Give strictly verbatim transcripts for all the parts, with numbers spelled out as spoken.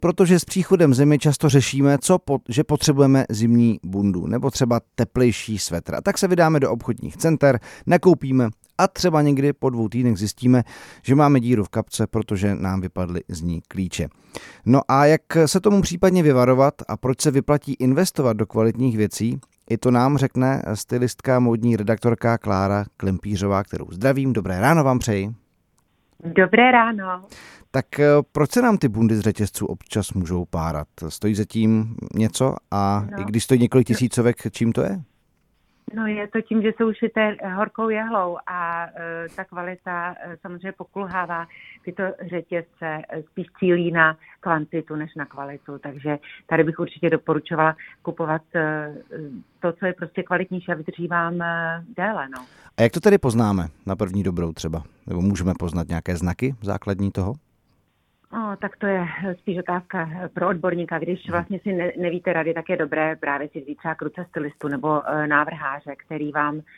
protože s příchodem zimy často řešíme, co po, že potřebujeme zimní bundu nebo třeba teplejší svetr. A tak se vydáme do obchodních center, nakoupíme a třeba někdy po dvou týdnech zjistíme, že máme díru v kapse, protože nám vypadly z ní klíče. No a jak se tomu případně vyvarovat a proč se vyplatí investovat do kvalitních věcí, i to nám řekne stylistka, módní redaktorka Klára Klempířová, kterou zdravím. Dobré ráno vám přeji. Dobré ráno. Tak proč se nám ty bundy z řetězců občas můžou párat? Stojí za tím něco a no. i když stojí několik tisícovek, čím to je? No je to tím, že jsou ušité horkou jehlou a e, ta kvalita e, samozřejmě pokulhává. Tyto řetězce e, spíš cílí na kvantitu než na kvalitu, takže tady bych určitě doporučovala kupovat e, to, co je prostě kvalitnější a vydrží vám e, déle. No. A jak to tedy poznáme na první dobrou třeba? Nebo můžeme poznat nějaké znaky základní toho? No, tak to je spíš otázka pro odborníka. Když vlastně si ne, nevíte rady, tak je dobré právě si vzít třeba k ruce stylistu nebo e, návrháře, který vám e,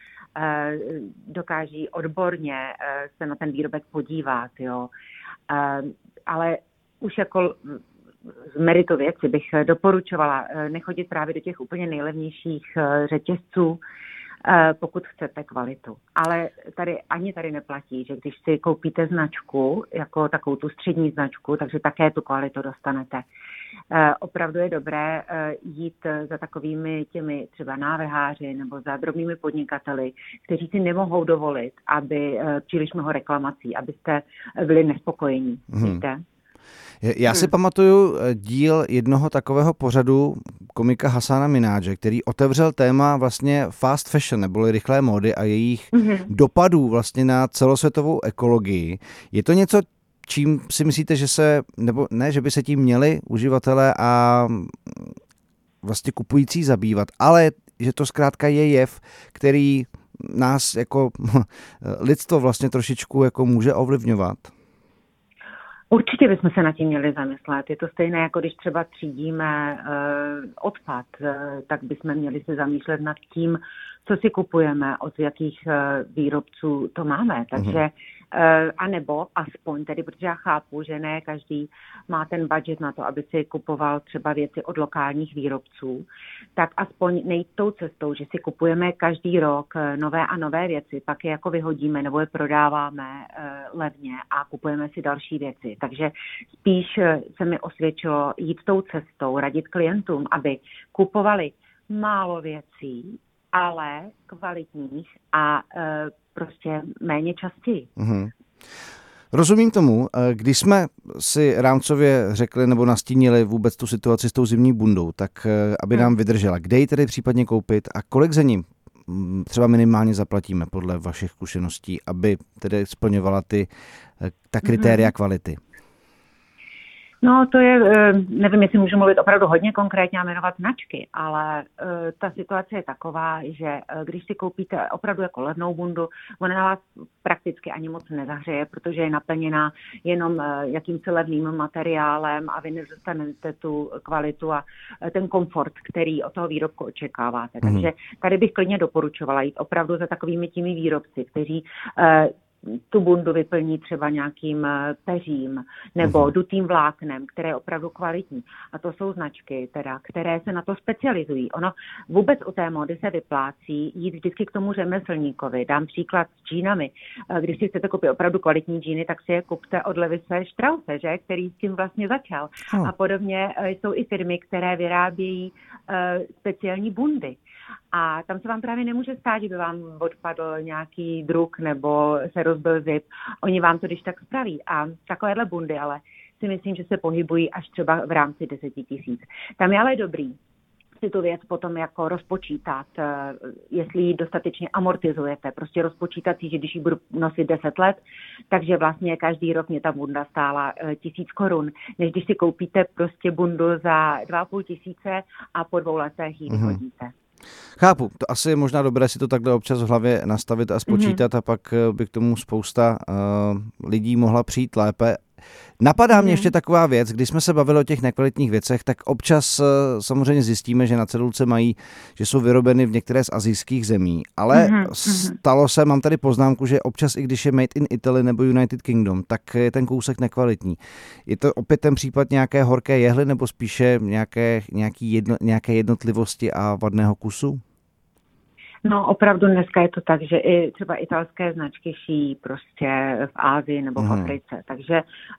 dokáží odborně e, se na ten výrobek podívat. Jo. E, ale už jako z meritu věci bych doporučovala e, nechodit právě do těch úplně nejlevnějších e, řetězců, pokud chcete kvalitu. Ale tady ani tady neplatí, že když si koupíte značku, jako takovou tu střední značku, takže také tu kvalitu dostanete. Opravdu je dobré jít za takovými těmi třeba návrháři nebo za drobnými podnikateli, kteří si nemohou dovolit, aby příliš mnoho reklamací, abyste byli nespokojení. Hmm. Víte? Já si hmm. pamatuju díl jednoho takového pořadu komika Hasana Minádže, který otevřel téma vlastně fast fashion, neboli rychlé módy a jejich hmm. dopadů vlastně na celosvětovou ekologii. Je to něco, čím si myslíte, že se, nebo ne, že by se tím měli uživatelé a vlastně kupující zabývat, ale že to zkrátka je jev, který nás jako lidstvo vlastně trošičku jako může ovlivňovat? Určitě bychom se nad tím měli zamyslet. Je to stejné, jako když třeba třídíme uh, odpad, uh, tak bychom měli se zamýšlet nad tím, co si kupujeme, od jakých uh, výrobců to máme. Takže uh, a nebo aspoň tedy, protože já chápu, že ne každý má ten budget na to, aby si kupoval třeba věci od lokálních výrobců, tak aspoň nejít tou cestou, že si kupujeme každý rok nové a nové věci, pak je jako vyhodíme nebo je prodáváme uh, levně a kupujeme si další věci. Takže spíš se mi osvědčilo jít tou cestou, radit klientům, aby kupovali málo věcí, ale kvalitních a e, prostě méně častěji. Mm-hmm. Rozumím tomu, když jsme si rámcově řekli nebo nastínili vůbec tu situaci s tou zimní bundou, tak aby nám vydržela, kde ji tedy případně koupit a kolik za ní třeba minimálně zaplatíme podle vašich zkušeností, aby tedy splňovala ty, ta kritéria mm-hmm. kvality? No to je, nevím, jestli můžu mluvit opravdu hodně konkrétně a jmenovat značky, ale ta situace je taková, že když si koupíte opravdu jako levnou bundu, ona na vás prakticky ani moc nezahřeje, protože je naplněná jenom jakýmsi levným materiálem a vy nedostanete tu kvalitu a ten komfort, který od toho výrobku očekáváte. Mm. Takže tady bych klidně doporučovala jít opravdu za takovými těmi výrobci, kteří tu bundu vyplní třeba nějakým peřím nebo uh-huh. dutým vláknem, které je opravdu kvalitní. A to jsou značky, teda, které se na to specializují. Ono vůbec u té módy se vyplácí jít vždycky k tomu řemeslníkovi. Dám příklad s džínami. Když si chcete koupit opravdu kvalitní džíny, tak si je kupte od Levise Strausse, že? Který s tím vlastně začal. Uh-huh. A podobně jsou i firmy, které vyrábějí uh, speciální bundy. A tam se vám právě nemůže stát, že by vám odpadl nějaký druk nebo se rozbil zip. Oni vám to když tak spraví. A takovéhle bundy ale si myslím, že se pohybují až třeba v rámci deseti tisíc. Tam je ale dobrý si tu věc potom jako rozpočítat, jestli ji dostatečně amortizujete. Prostě rozpočítat si, že když ji budu nosit deset let, takže vlastně každý rok mě ta bunda stála tisíc korun, než když si koupíte prostě bundu za dva a půl tisíce a po dvou letech ji vyhodíte. Chápu, to asi je možná dobré si to takhle občas v hlavě nastavit a spočítat mm-hmm. a pak by k tomu spousta uh, lidí mohla přijít lépe. napadá mě mm. ještě taková věc, když jsme se bavili o těch nekvalitních věcech, tak občas samozřejmě zjistíme, že na cedulce mají, že jsou vyrobeny v některé z asijských zemí, ale mm-hmm. stalo se, mám tady poznámku, že občas, i když je Made in Italy nebo United Kingdom, tak je ten kousek nekvalitní. Je to opět ten případ nějaké horké jehly nebo spíše nějaké, nějaký jedno, nějaké jednotlivosti a vadného kusu? No opravdu dneska je to tak, že i třeba italské značky šijí prostě v Ázii nebo v Africe. Takže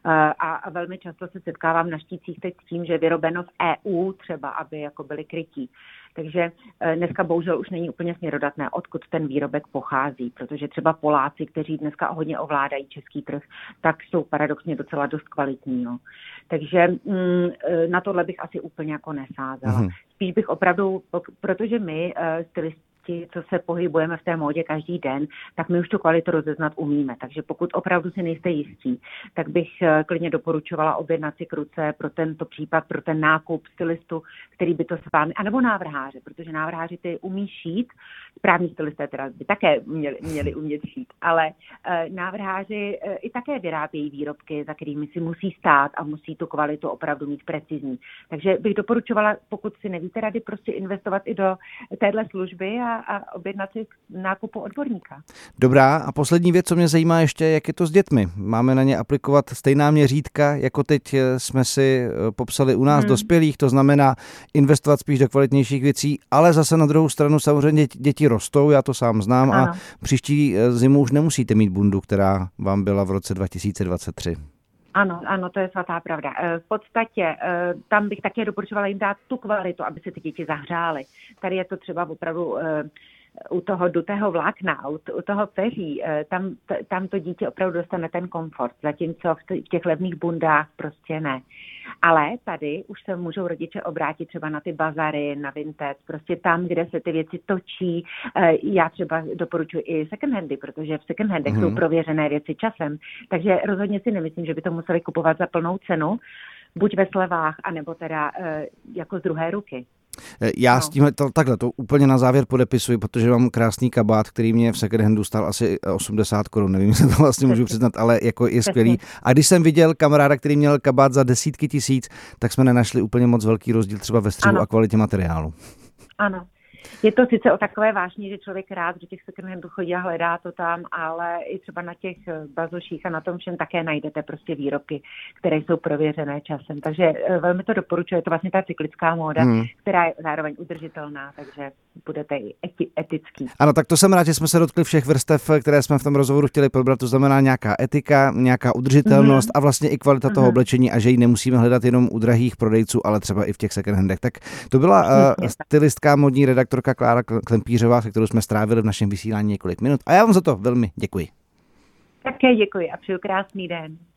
a, a velmi často se setkávám na štících teď s tím, že je vyrobeno v E U třeba, aby jako byly krytí. Takže dneska bohužel už není úplně směrodatné, odkud ten výrobek pochází, protože třeba Poláci, kteří dneska hodně ovládají český trh, tak jsou paradoxně docela dost kvalitní. Jo. Takže mm, na tohle bych asi úplně jako nesázela. Mm. Spíš bych opravdu, protože my stylisti, co se pohybujeme v té módě každý den, tak my už tu kvalitu rozeznat umíme. Takže pokud opravdu si nejste jistí, tak bych klidně doporučovala objednat si k ruce pro tento případ, pro ten nákup stylistu, který by to s vámi, anebo návrháře, protože návrháři ty umí šít, správní stylisté teda by také měli, měli umět šít, ale e, návrháři e, i také vyrábějí výrobky, za kterými si musí stát a musí tu kvalitu opravdu mít precizní. Takže bych doporučovala, pokud si nevíte rady, prostě investovat i do téhle služby a a objednat si nákupu odborníka. Dobrá, a poslední věc, co mě zajímá ještě, jak je to s dětmi. Máme na ně aplikovat stejná měřítka, jako teď jsme si popsali u nás hmm. dospělých, to znamená investovat spíš do kvalitnějších věcí, ale zase na druhou stranu samozřejmě děti rostou, já to sám znám ano. a příští zimu už nemusíte mít bundu, která vám byla v roce dva tisíce dvacet tři. Ano, ano, to je svatá pravda. V podstatě tam bych také doporučovala jim dát tu kvalitu, aby se ty děti zahřály. Tady je to třeba opravdu u toho dutého vlákna, u toho peří, tam, tam to dítě opravdu dostane ten komfort, zatímco v těch levných bundách prostě ne. Ale tady už se můžou rodiče obrátit třeba na ty bazary, na Vinted, prostě tam, kde se ty věci točí. Já třeba doporučuji i second handy, protože v second handech mm. jsou prověřené věci časem, takže rozhodně si nemyslím, že by to museli kupovat za plnou cenu, buď ve slevách, anebo teda jako z druhé ruky. Já no. s tímhle to, takhle to úplně na závěr podepisuji, protože mám krásný kabát, který mě v second handu stál asi osmdesát korun, nevím, jestli to vlastně můžu přiznat, ale jako je skvělý. A když jsem viděl kamaráda, který měl kabát za desítky tisíc, tak jsme nenašli úplně moc velký rozdíl třeba ve střihu a kvalitě materiálu. Ano. Je to sice o takové vážně, že člověk rád do těch second handů chodí a hledá to tam, ale i třeba na těch bazoších a na tom všem také najdete prostě výrobky, které jsou prověřené časem. Takže velmi to doporučuji, je to vlastně ta cyklická móda, hmm. která je zároveň udržitelná, takže budete i eti- etický. Ano, tak to jsem rád, že jsme se dotkli všech vrstev, které jsme v tom rozhovoru chtěli probrat, to znamená nějaká etika, nějaká udržitelnost hmm. a vlastně i kvalita toho hmm. oblečení a že ji nemusíme hledat jenom u drahých prodejců, ale třeba i v těch second handech. Tak to byla uh, stylistka, modní redaktorka Klára Klempířová, se kterou jsme strávili v našem vysílání několik minut. A já vám za to velmi děkuji. Také děkuji a přeju krásný den.